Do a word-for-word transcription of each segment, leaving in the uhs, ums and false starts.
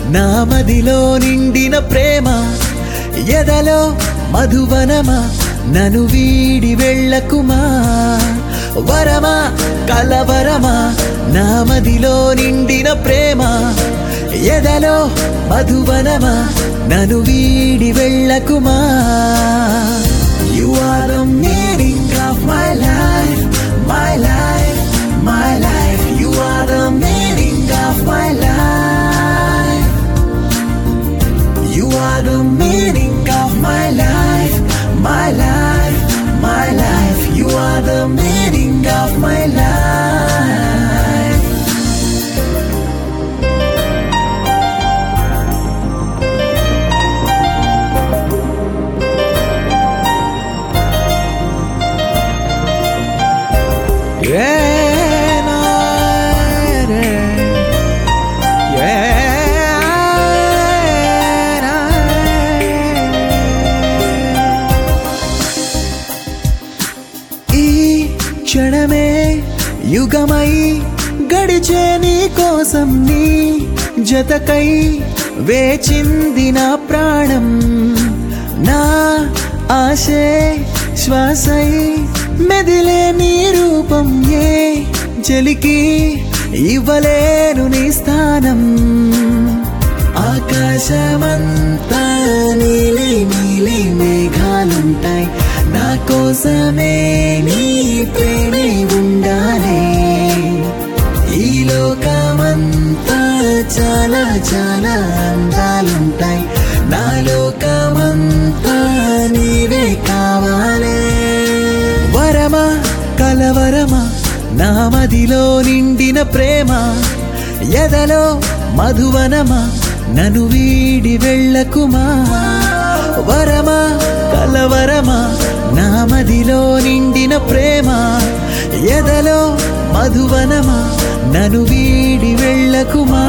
నా మదిలో నిండిన ప్రేమ ఎదలో మధువనమా నన్ను వీడి వెళ్ళకుమా వరమా కలవరమా నా మదిలో నిండిన ప్రేమ ఎదలో మధువనమా నన్ను వీడి వెళ్ళకుమా You are the meaning of my life, my life, my life. You are the meaning of my life. You are the meaning of my life, my life, my life. You are the meaning of my life. Yeah, no, yeah, no. ఈ క్షణమే యుగమై గడిచే నీ కోసం నీ జతకై వేచింది నా ప్రాణం నా ఆశే శ్వాసై మెదిలే నీ రూపం ఏ జలికి ఇవ్వలేను నీ స్థానం ఆకాశమంతా నీలి నీలి మేఘాలుంటాయి నా కోసమే నీ ప్రేమే ఉండాలి ఈ లోకమంతా చాలా చాలా అందాలుంటాయి నా లోకమంతా నీవే కావాలి వరమా కలవరమా నా మదిలో నిండిన ప్రేమ ఎదలో మధువనమా నన్ను వీడి వెళ్ళకుమా వరమా కలవరమా నా మదిలో నిండిన ప్రేమ ఎదలో మధువనమా నన్ను వీడి వెళ్ళకుమా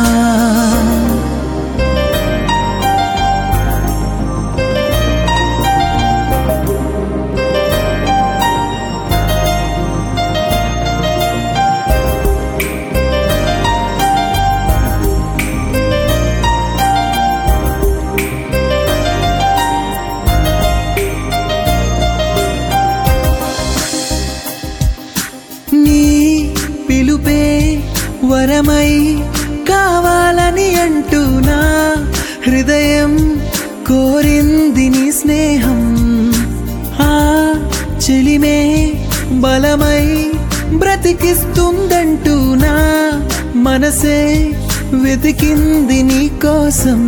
పిలుపే వరమై కావాలని అంటూనా హృదయం కోరింది నీ స్నేహం ఆ చెలిమే బలమై బ్రతికిస్తుందంటూనా మనసే వెతికింది నీ కోసం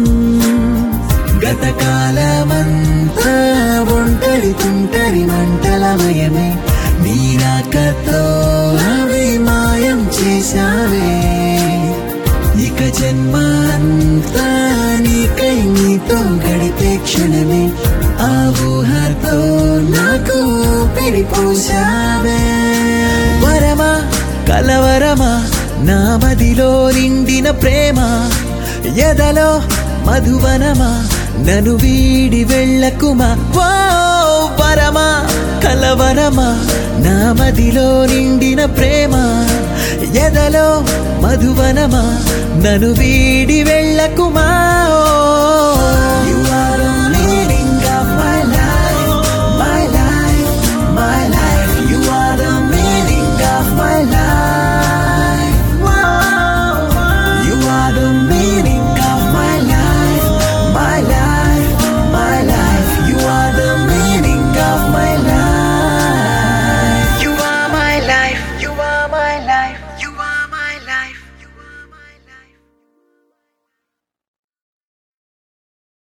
గతకాలమంతా ఒంటరి తుంటరి మంటలమయమే నీరాకతో అవి మాయం చేశావే ఇక జన్మ అంతా నీకై నీతో గడిపే క్షణమే ఆ ఊహతో నాకు పిడిపోశావే వరమా కలవరమా నా మదిలో నిండిన ప్రేమ ఎదలో మధువనమా నన్ను వీడి వెళ్ళకుమా ఓ వరమా కలవరమా నా మదిలో నిండిన ప్రేమ ఎదలో మధువనమా నన్ను వీడి వెళ్ళకుమా ఓ